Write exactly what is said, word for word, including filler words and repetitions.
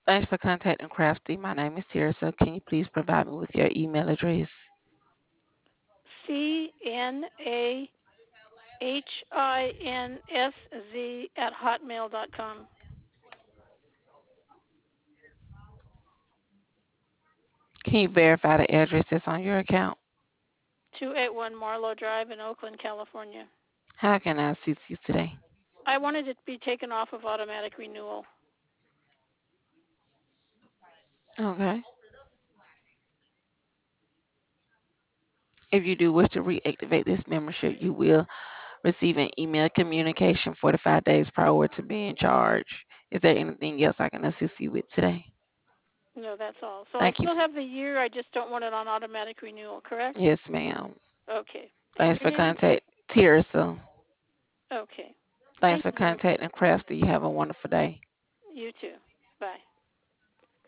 Thanks for contacting Crafty. My name is Teresa. Can you please provide me with your email address? C N A H I N S Z at hotmail dot com. Can you verify the address that's on your account? two eighty-one Marlowe Drive in Oakland, California. How can I assist you today? I wanted it to be taken off of automatic renewal. Okay. If you do wish to reactivate this membership, you will receive an email communication forty-five days prior to being charged. Is there anything else I can assist you with today? No, that's all. So I Thank you. still have the year, I just don't want it on automatic renewal, correct? Yes, ma'am. Okay. And Thanks your for name? contacting Teresa. Okay. Thanks Thank for you, ma'am. contacting Crafty. You have a wonderful day. You too. Bye.